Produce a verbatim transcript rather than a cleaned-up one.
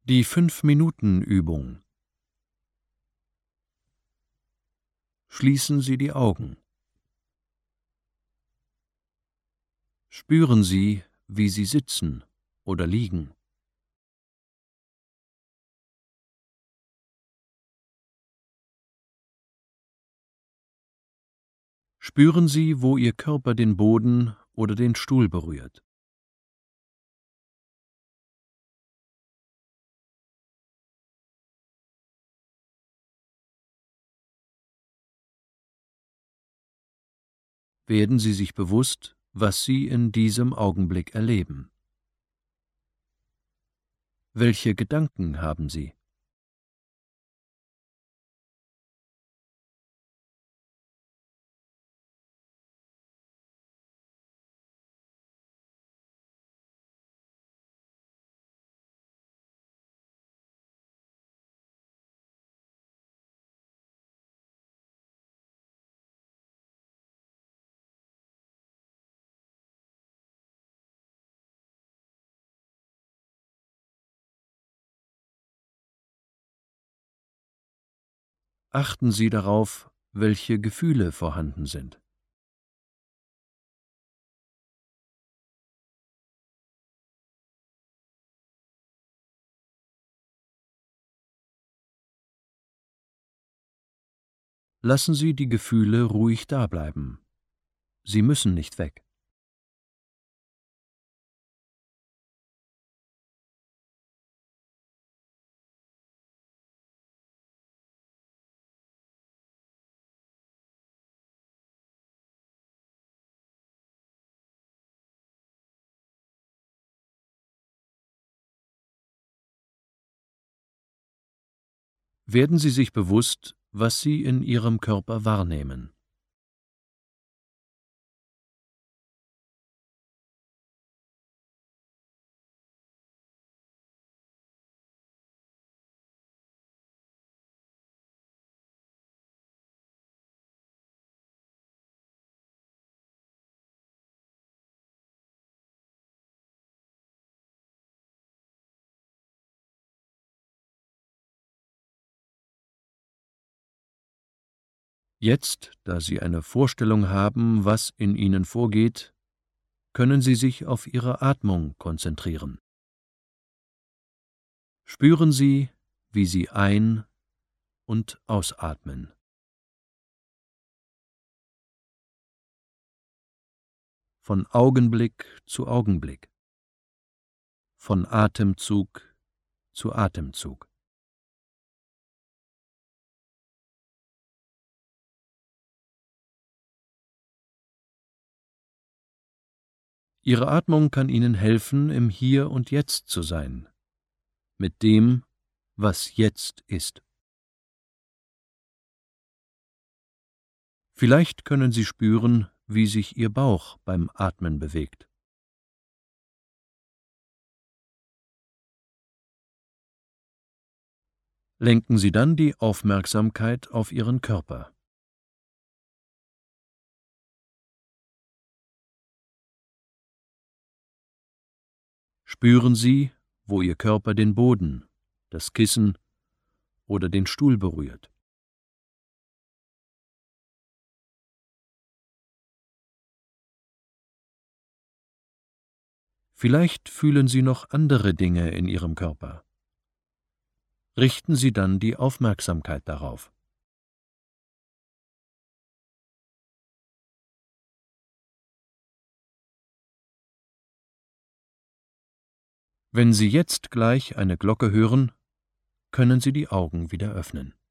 Die Fünf-Minuten-Übung. Schließen Sie die Augen. Spüren Sie, wie Sie sitzen oder liegen. Spüren Sie, wo Ihr Körper den Boden oder den Stuhl berührt. Werden Sie sich bewusst, was Sie in diesem Augenblick erleben. Welche Gedanken haben Sie? Achten Sie darauf, welche Gefühle vorhanden sind. Lassen Sie die Gefühle ruhig dableiben. Sie müssen nicht weg. Werden Sie sich bewusst, was Sie in Ihrem Körper wahrnehmen. Jetzt, da Sie eine Vorstellung haben, was in Ihnen vorgeht, können Sie sich auf Ihre Atmung konzentrieren. Spüren Sie, wie Sie ein- und ausatmen. Von Augenblick zu Augenblick. Von Atemzug zu Atemzug. Ihre Atmung kann Ihnen helfen, im Hier und Jetzt zu sein, mit dem, was jetzt ist. Vielleicht können Sie spüren, wie sich Ihr Bauch beim Atmen bewegt. Lenken Sie dann die Aufmerksamkeit auf Ihren Körper. Spüren Sie, wo Ihr Körper den Boden, das Kissen oder den Stuhl berührt. Vielleicht fühlen Sie noch andere Dinge in Ihrem Körper. Richten Sie dann die Aufmerksamkeit darauf. Wenn Sie jetzt gleich eine Glocke hören, können Sie die Augen wieder öffnen.